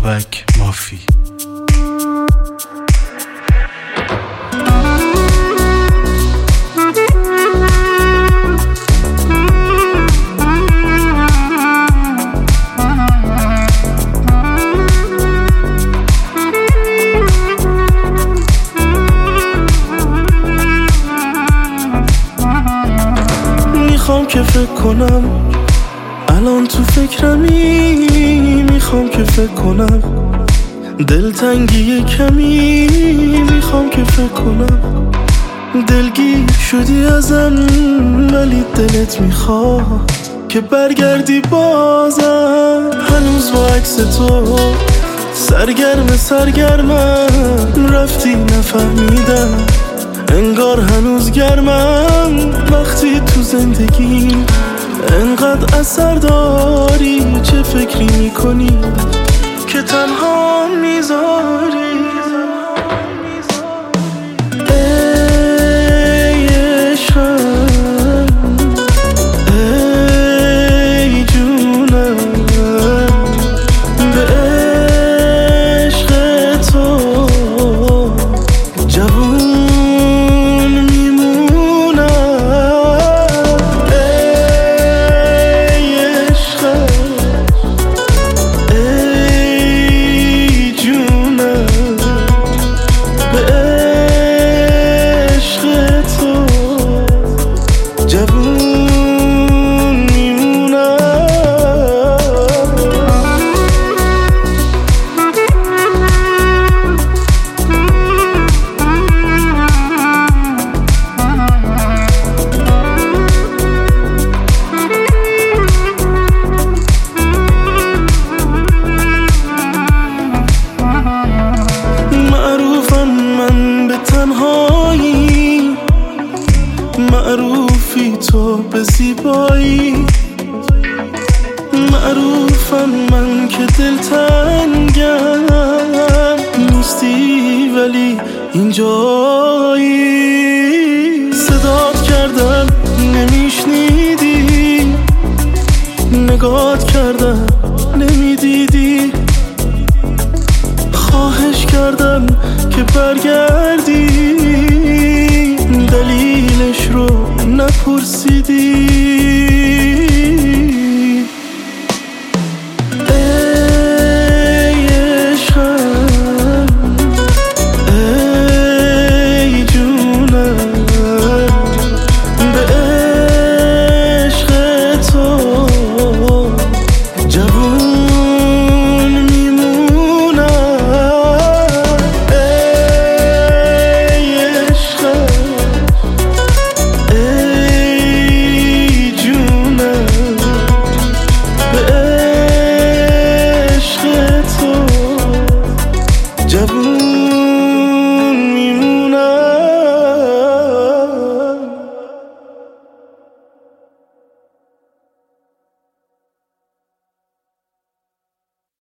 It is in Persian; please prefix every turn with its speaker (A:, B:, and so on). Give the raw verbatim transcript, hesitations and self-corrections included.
A: بابک مافی.
B: میخوام که فکر کنم الان تو فکرمی، میخوام که فکر کنم دلتنگی کمی، میخوام که فکر کنم دلگیر شدی ازم ولی دلت میخواد که برگردی بازم. هنوز با عکس تو سرگرم سرگرمم، رفتی نفهمیدم انگار هنوز گرمم. وقتی تو زندگیم انقدر اثر داری، چه فکری میکنی که تنها میذاری؟ ای عشقم، ای جونم، به عشق تو جوون میمونم. ای عشقم، ای جونم، به عشق تو جوون میمونم. معروفم من به تنهایی، معروفی تو به زیبایی، معروفم من که دلتنگم نیستی ولی اینجایی. صدات کردم نمیشنیدی، نگات کردم نمیدیدی، خواهش کردم که برگردی، دلیلش رو نپرسیدی.